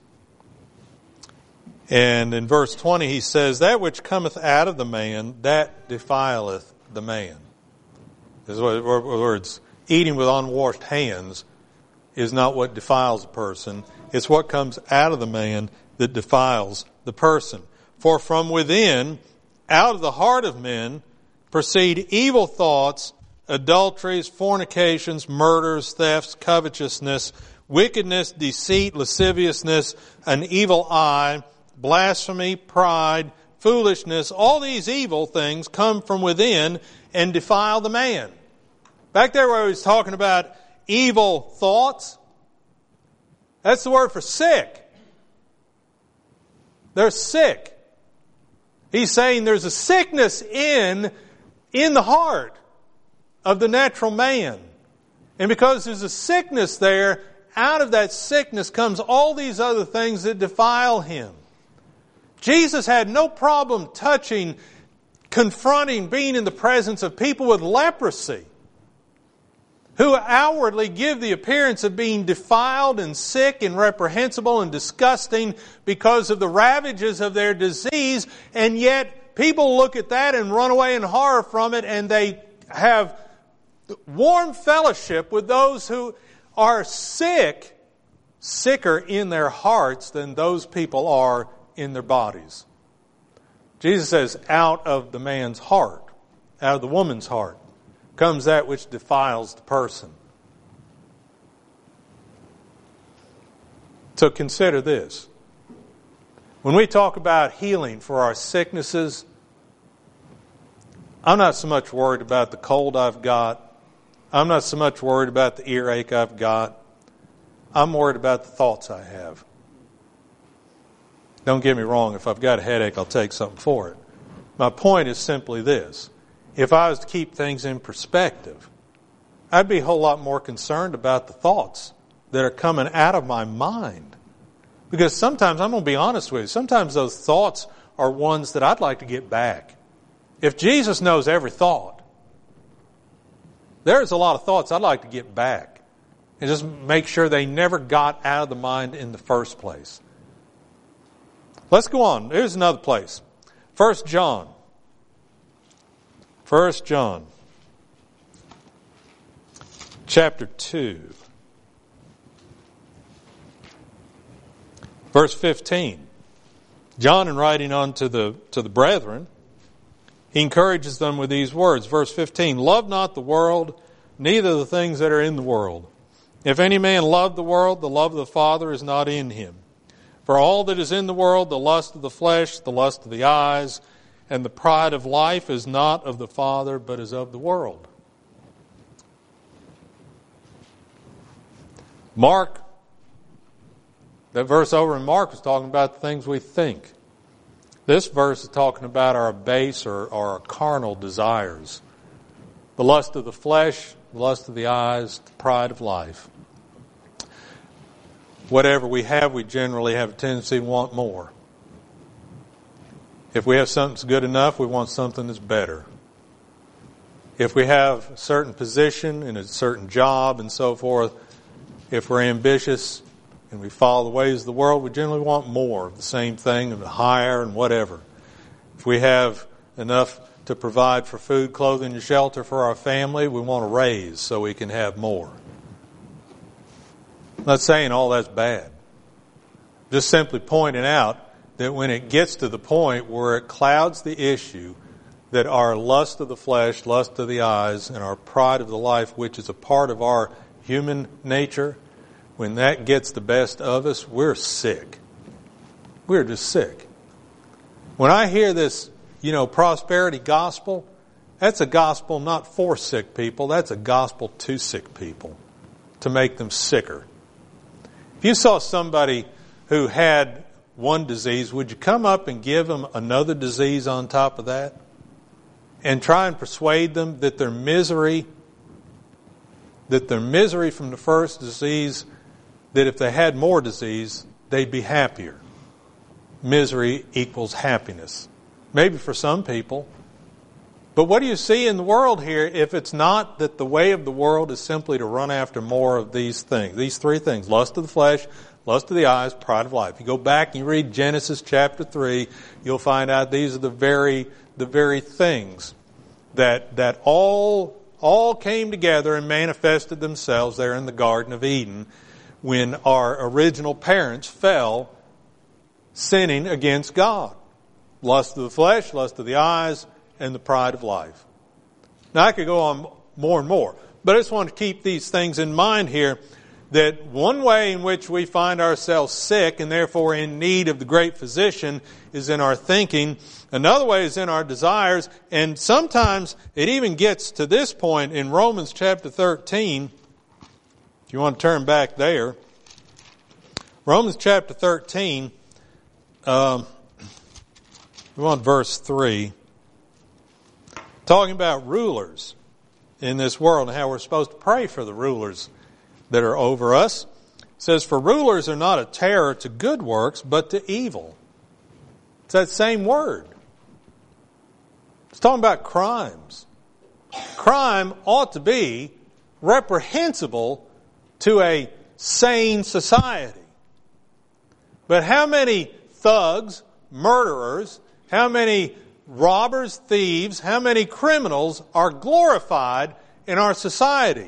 And in verse twenty he says, "That which cometh out of the man, that defileth the man." In other words, eating with unwashed hands is not what defiles a person. It's what comes out of the man that defiles the person. For from within, out of the heart of men, proceed evil thoughts, adulteries, fornications, murders, thefts, covetousness, wickedness, deceit, lasciviousness, an evil eye, blasphemy, pride, foolishness. All these evil things come from within and defile the man. Back there where he was talking about evil thoughts, that's the word for sick. They're sick. He's saying there's a sickness in, in the heart of the natural man. And because there's a sickness there, out of that sickness comes all these other things that defile him. Jesus had no problem touching, confronting, being in the presence of people with leprosy, who outwardly give the appearance of being defiled and sick and reprehensible and disgusting because of the ravages of their disease, and yet people look at that and run away in horror from it, and they have warm fellowship with those who are sick, sicker in their hearts than those people are in their bodies. Jesus says, out of the man's heart, out of the woman's heart, comes that which defiles the person. So consider this. When we talk about healing for our sicknesses, I'm not so much worried about the cold I've got. I'm not so much worried about the earache I've got. I'm worried about the thoughts I have. Don't get me wrong, if I've got a headache, I'll take something for it. My point is simply this. If I was to keep things in perspective, I'd be a whole lot more concerned about the thoughts that are coming out of my mind. Because sometimes, I'm going to be honest with you, sometimes those thoughts are ones that I'd like to get back. If Jesus knows every thought, there's a lot of thoughts I'd like to get back and just make sure they never got out of the mind in the first place. Let's go on. Here's another place. First John. First John. Chapter two. Verse fifteen. John, in writing on to the, to the brethren, he encourages them with these words. Verse fifteen. Love not the world, neither the things that are in the world. If any man love the world, the love of the Father is not in him. For all that is in the world, the lust of the flesh, the lust of the eyes, and the pride of life is not of the Father, but is of the world. Mark, that verse over in Mark was talking about the things we think. This verse is talking about our base or, or our carnal desires. The lust of the flesh, the lust of the eyes, the pride of life. Whatever we have, we generally have a tendency to want more. If we have something that's good enough, we want something that's better. If we have a certain position in a certain job and so forth, if we're ambitious and we follow the ways of the world, we generally want more of the same thing and higher and whatever. If we have enough to provide for food, clothing, and shelter for our family, we want to raise so we can have more. I'm not saying all that's bad. Just simply pointing out that when it gets to the point where it clouds the issue, that our lust of the flesh, lust of the eyes, and our pride of the life, which is a part of our human nature, when that gets the best of us, we're sick. We're just sick. When I hear this, you know, prosperity gospel, that's a gospel not for sick people. That's a gospel to sick people, to make them sicker. If you saw somebody who had one disease, would you come up and give them another disease on top of that? And try and persuade them that their misery, that their misery from the first disease, that if they had more disease, they'd be happier. Misery equals happiness. Maybe for some people. But what do you see in the world here if it's not that the way of the world is simply to run after more of these things? These three things. Lust of the flesh, lust of the eyes, pride of life. You go back and you read Genesis chapter three, you'll find out these are the very the very things that that all all came together and manifested themselves there in the Garden of Eden when our original parents fell sinning against God. Lust of the flesh, lust of the eyes, and the pride of life. Now I could go on more and more, but I just want to keep these things in mind here, that one way in which we find ourselves sick and therefore in need of the great physician is in our thinking. Another way is in our desires. And sometimes it even gets to this point in Romans chapter thirteen. If you want to turn back there. Romans chapter thirteen. Um, we want verse three. Talking about rulers in this world and how we're supposed to pray for the rulers that are over us. It says, for rulers are not a terror to good works, but to evil. It's that same word. It's talking about crimes. Crime ought to be reprehensible to a sane society. But how many thugs, murderers, how many robbers, thieves, how many criminals are glorified in our society?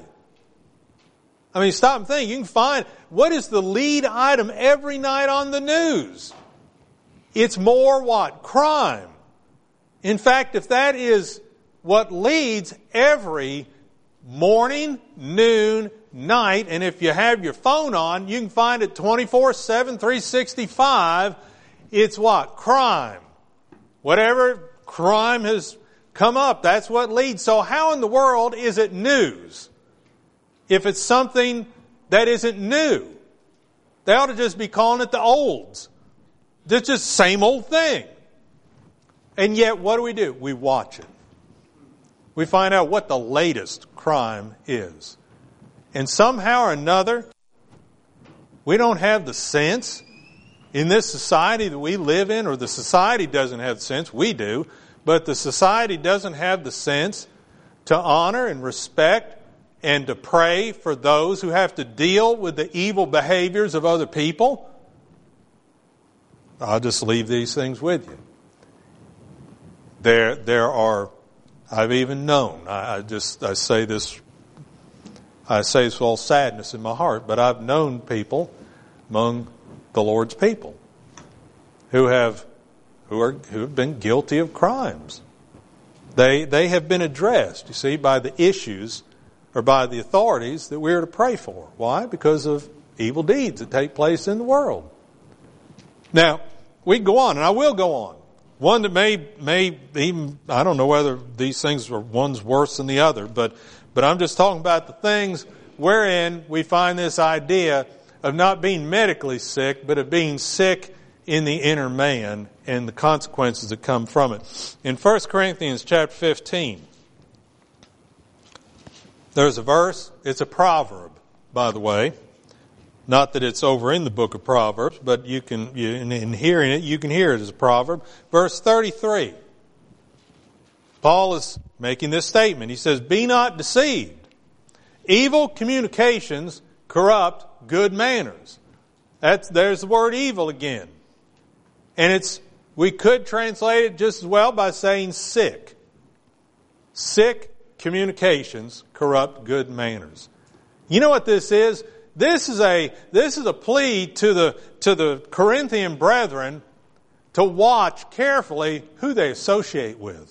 I mean, stop and think. You can find, what is the lead item every night on the news? It's more what? Crime. In fact, if that is what leads every morning, noon, night, and if you have your phone on, you can find it twenty-four seven, three sixty-five, it's what? Crime. Whatever crime has come up, that's what leads. So how in the world is it news if it's something that isn't new? They ought to just be calling it the olds. It's just the same old thing. And yet, what do we do? We watch it. We find out what the latest crime is. And somehow or another, we don't have the sense in this society that we live in, or the society doesn't have the sense, we do, but the society doesn't have the sense to honor and respect and to pray for those who have to deal with the evil behaviors of other people. I'll just leave these things with you. There, there are, I've even known, I, I just, I say this, I say this with all sadness in my heart, but I've known people among the Lord's people who have, who are, who have been guilty of crimes. They, they have been addressed, you see, by the issues or by the authorities that we're to pray for. Why? Because of evil deeds that take place in the world. Now, we can go on, and I will go on. One that may, may even, I don't know whether these things are one's worse than the other, but, but I'm just talking about the things wherein we find this idea of not being medically sick, but of being sick in the inner man and the consequences that come from it. In First Corinthians chapter fifteen, there's a verse. It's a proverb, by the way. Not that it's over in the book of Proverbs, but you can, you, in, in hearing it, you can hear it as a proverb. Verse thirty-three. Paul is making this statement. He says, "Be not deceived. Evil communications corrupt good manners." That's, there's the word evil again. And it's, we could translate it just as well by saying sick. Sick communications corrupt good manners. You know what this is? This is a, this is a plea to the, to the Corinthian brethren to watch carefully who they associate with.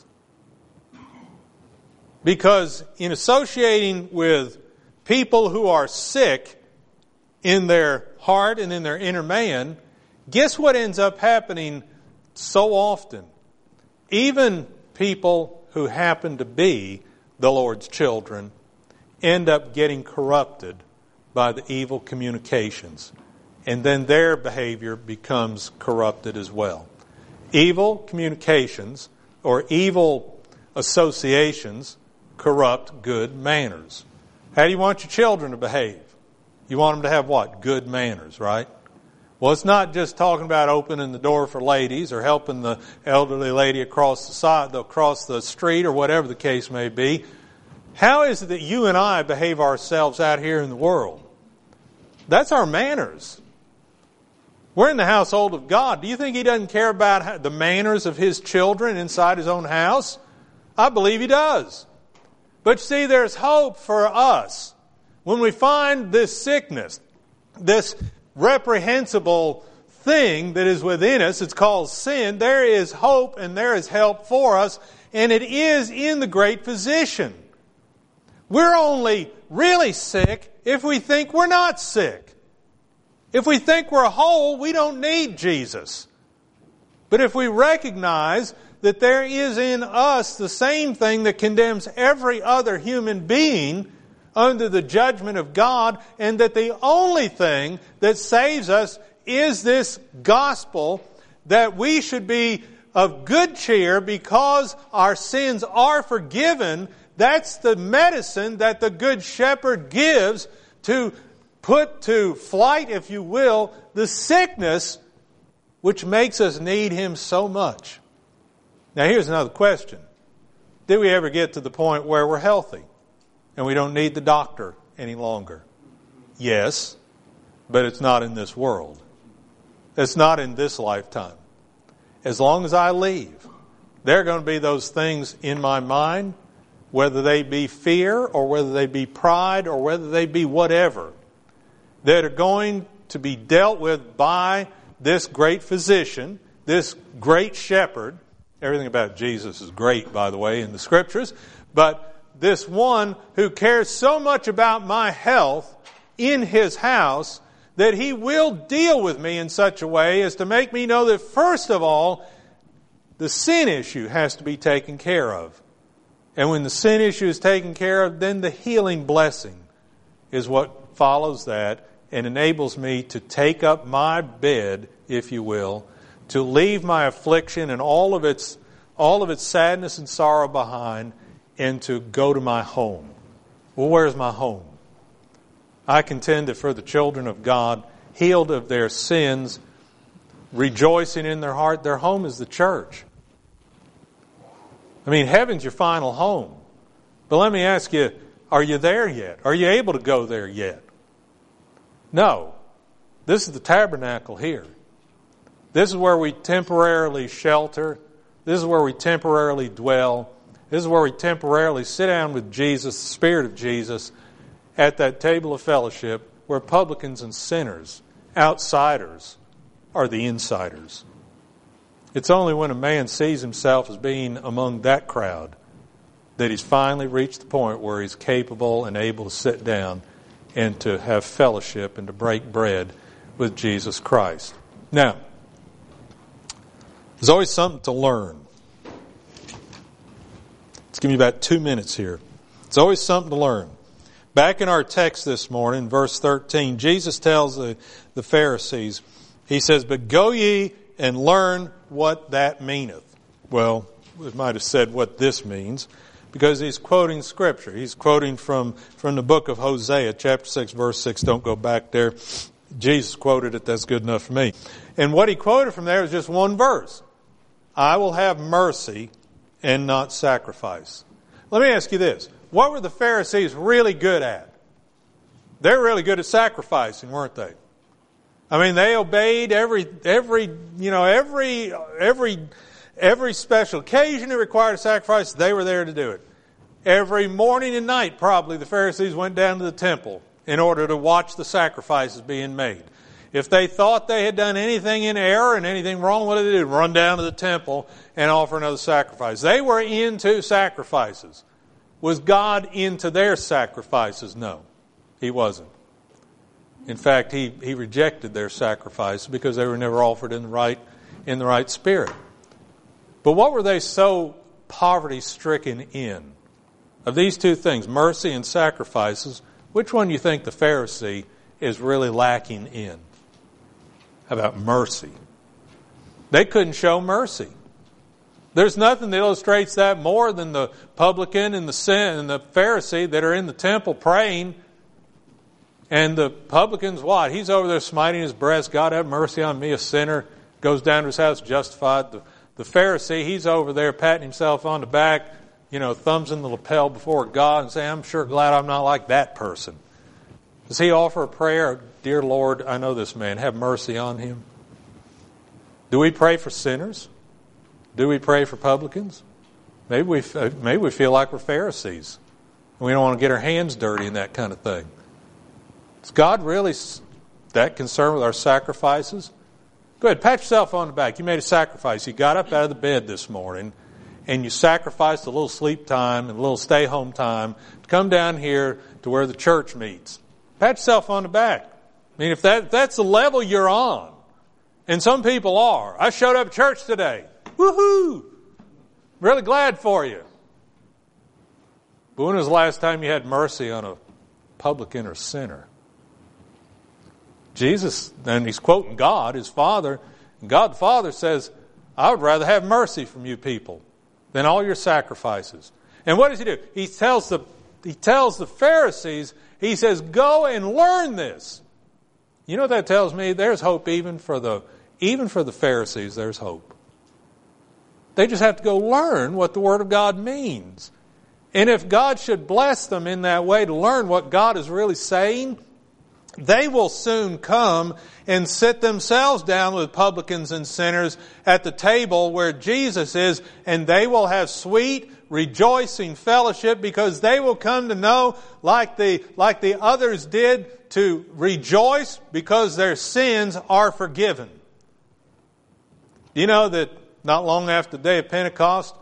Because in associating with people who are sick in their heart and in their inner man, guess what ends up happening so often? Even people who happen to be the Lord's children end up getting corrupted by the evil communications. And then their behavior becomes corrupted as well. Evil communications or evil associations corrupt good manners. How do you want your children to behave? You want them to have what? Good manners, right? Well, it's not just talking about opening the door for ladies or helping the elderly lady across the side, across the street, or whatever the case may be. How is it that you and I behave ourselves out here in the world? That's our manners. We're in the household of God. Do you think He doesn't care about the manners of His children inside His own house? I believe He does. But see, there's hope for us. When we find this sickness, this reprehensible thing that is within us, it's called sin, there is hope and there is help for us, and it is in the great physician. We're only really sick if we think we're not sick. If we think we're whole, we don't need Jesus. But if we recognize that there is in us the same thing that condemns every other human being under the judgment of God, and that the only thing that saves us is this gospel, that we should be of good cheer because our sins are forgiven. That's the medicine that the Good Shepherd gives to put to flight, if you will, the sickness which makes us need Him so much. Now here's another question. Did we ever get to the point where we're healthy and we don't need the doctor any longer? Yes, but it's not in this world. It's not in this lifetime. As long as I leave, there are going to be those things in my mind, whether they be fear or whether they be pride or whether they be whatever, that are going to be dealt with by this great physician, this great shepherd. Everything about Jesus is great, by the way, in the Scriptures. But this one who cares so much about my health in His house that He will deal with me in such a way as to make me know that, first of all, the sin issue has to be taken care of. And when the sin issue is taken care of, then the healing blessing is what follows that and enables me to take up my bed, if you will, to leave my affliction and all of its all of its sadness and sorrow behind, and to go to my home. Well, where's my home? I contend that for the children of God, healed of their sins, rejoicing in their heart, their home is the church. I mean, heaven's your final home. But let me ask you, are you there yet? Are you able to go there yet? No. This is the tabernacle here. This is where we temporarily shelter. This is where we temporarily dwell. This is where we temporarily sit down with Jesus, the Spirit of Jesus, at that table of fellowship where publicans and sinners, outsiders, are the insiders. It's only when a man sees himself as being among that crowd that he's finally reached the point where he's capable and able to sit down and to have fellowship and to break bread with Jesus Christ. Now, there's always something to learn. Let's give me about two minutes here. There's always something to learn. Back in our text this morning, verse thirteen, Jesus tells the, the Pharisees, He says, "But go ye and learn what that meaneth. Well, we might have said what this means, because he's quoting Scripture. He's quoting from, from the book of Hosea, chapter six, verse six. Don't go back there. Jesus quoted it. That's good enough for me. And what he quoted from there is just one verse. I will have mercy and not sacrifice. Let me ask you this. What were the Pharisees really good at? They're really good at sacrificing, weren't they? I mean, they obeyed every, every, you know, every, every, every special occasion it required a sacrifice, they were there to do it. Every morning and night, probably, the Pharisees went down to the temple in order to watch the sacrifices being made. If they thought they had done anything in error and anything wrong, what did they do? Run down to the temple and offer another sacrifice. They were into sacrifices. Was God into their sacrifices? No, He wasn't. In fact, He, he rejected their sacrifices because they were never offered in the right, in the right spirit. But what were they so poverty-stricken in? Of these two things, mercy and sacrifices, which one do you think the Pharisee is really lacking in? How about mercy? They couldn't show mercy. There's nothing that illustrates that more than the publican and the sin and the Pharisee that are in the temple praying. And the publican's what? He's over there smiting his breast. God have mercy on me, a sinner. Goes down to his house justified. The, the Pharisee, he's over there patting himself on the back, you know, thumbs in the lapel before God and saying, I'm sure glad I'm not like that person. Does he offer a prayer? Dear Lord, I know this man. Have mercy on him. Do we pray for sinners? Do we pray for publicans? Maybe we maybe we feel like we're Pharisees. We don't want to get our hands dirty in that kind of thing. Is God really that concerned with our sacrifices? Go ahead, pat yourself on the back. You made a sacrifice. You got up out of the bed this morning and you sacrificed a little sleep time and a little stay-home time to come down here to where the church meets. Pat yourself on the back. I mean, if that, if that's the level you're on, and some people are. I showed up at church today. Woohoo! Really glad for you. But when was the last time you had mercy on a publican or sinner? Jesus, and he's quoting God, his Father, and God the Father says, I would rather have mercy from you people than all your sacrifices. And what does he do? He tells the, he tells the Pharisees, he says, go and learn this. You know what that tells me? There's hope even for the even for the Pharisees, there's hope. They just have to go learn what the Word of God means. And if God should bless them in that way to learn what God is really saying, they will soon come and sit themselves down with publicans and sinners at the table where Jesus is, and they will have sweet, rejoicing fellowship because they will come to know, like the, like the others did, to rejoice because their sins are forgiven. You know that not long after the day of Pentecost,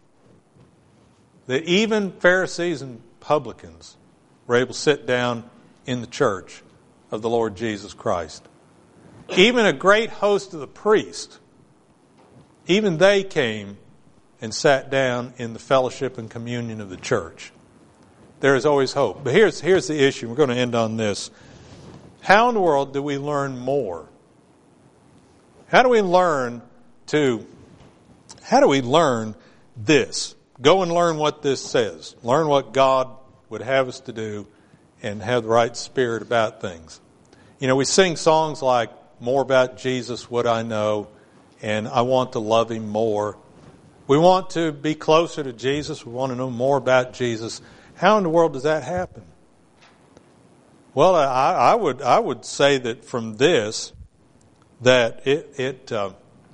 that even Pharisees and publicans were able to sit down in the church of the Lord Jesus Christ. Even a great host of the priests, even they came and sat down in the fellowship and communion of the church. There is always hope. But here's, here's the issue. We're going to end on this. How in the world do we learn more? How do we learn to, how do we learn this? Go and learn what this says. Learn what God would have us to do and have the right spirit about things. You know, we sing songs like, More About Jesus, What I Know, and I Want to Love Him More. We want to be closer to Jesus. We want to know more about Jesus. How in the world does that happen? Well, I, I would I would say that from this, that it it uh,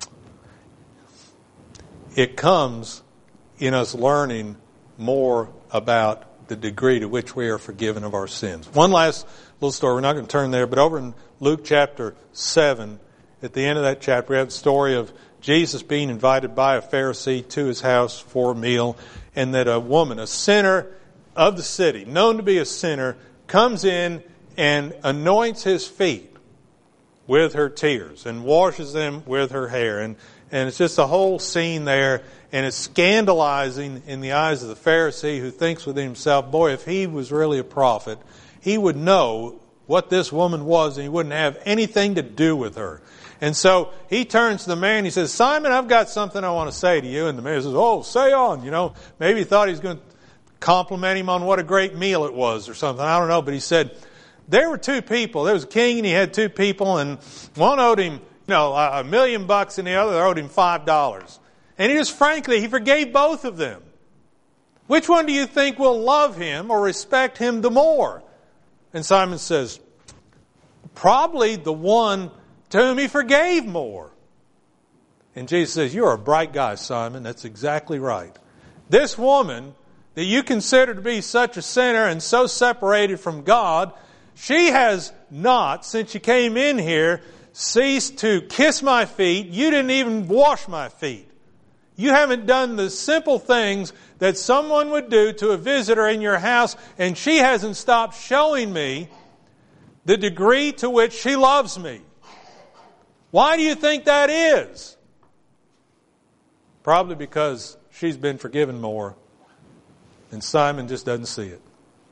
it comes in us learning more about the degree to which we are forgiven of our sins. One last little story. We're not going to turn there, but over in Luke chapter seven, at the end of that chapter, we have the story of Jesus being invited by a Pharisee to his house for a meal, and that a woman, a sinner of the city, known to be a sinner, comes in and anoints his feet with her tears and washes them with her hair. And, and it's just a whole scene there, and it's scandalizing in the eyes of the Pharisee, who thinks within himself, boy, if he was really a prophet, he would know what this woman was, and he wouldn't have anything to do with her. And so he turns to the man, he says, Simon, I've got something I want to say to you. And the man says, oh, say on. You know, maybe he thought he was going to compliment him on what a great meal it was or something. I don't know. But he said, there were two people. There was a king and he had two people, and one owed him, you know, a million bucks and the other owed him five dollars. And he just frankly, he forgave both of them. Which one do you think will love him or respect him the more? And Simon says, probably the one to whom he forgave more. And Jesus says, you're a bright guy, Simon. That's exactly right. This woman that you consider to be such a sinner and so separated from God, she has not, since she came in here, ceased to kiss my feet. You didn't even wash my feet. You haven't done the simple things that someone would do to a visitor in your house, and she hasn't stopped showing me the degree to which she loves me. Why do you think that is? Probably because she's been forgiven more, and Simon just doesn't see it.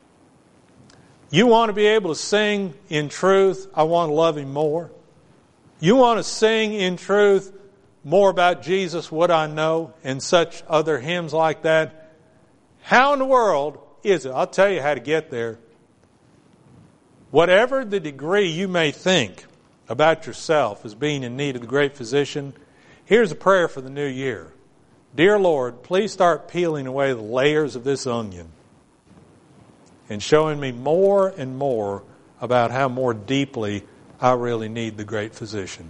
You want to be able to sing in truth, I want to love Him more. You want to sing in truth more about Jesus, what I know, and such other hymns like that. How in the world is it? I'll tell you how to get there. Whatever the degree you may think about yourself as being in need of the great physician, here's a prayer for the new year. Dear Lord, please start peeling away the layers of this onion and showing me more and more about how more deeply I really need the great physician.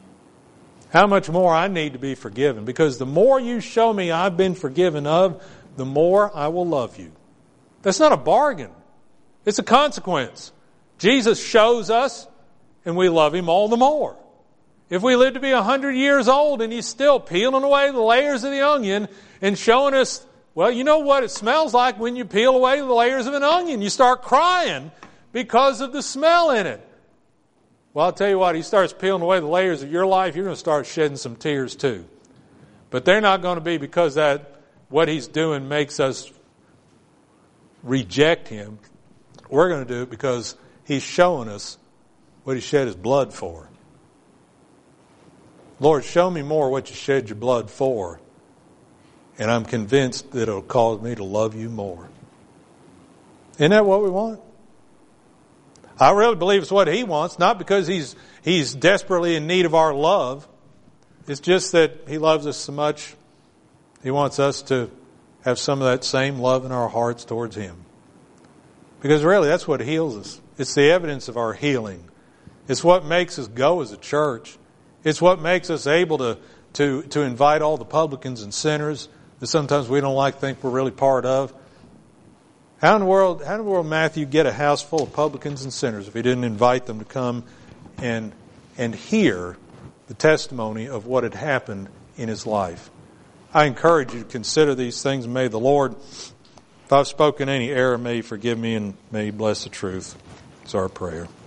How much more I need to be forgiven. Because the more you show me I've been forgiven of, the more I will love you. That's not a bargain. It's a consequence. Jesus shows us, and we love Him all the more. If we live to be a hundred years old and He's still peeling away the layers of the onion and showing us, well, you know what it smells like when you peel away the layers of an onion. You start crying because of the smell in it. Well, I'll tell you what, He starts peeling away the layers of your life, you're going to start shedding some tears too. But they're not going to be because that what He's doing makes us reject Him. We're going to do it because He's showing us what He shed His blood for. Lord, show me more what You shed Your blood for, and I'm convinced that it'll cause me to love You more. Isn't that what we want? I really believe it's what He wants, not because He's He's desperately in need of our love. It's just that He loves us so much, He wants us to have some of that same love in our hearts towards Him. Because really, that's what heals us. It's the evidence of our healing. It's what makes us go as a church. It's what makes us able to, to, to invite all the publicans and sinners that sometimes we don't like think we're really part of. How in the world, how in the world, Matthew, get a house full of publicans and sinners if he didn't invite them to come and, and hear the testimony of what had happened in his life? I encourage you to consider these things, and may the Lord, if I've spoken any error, may He forgive me and may He bless the truth. It's our prayer.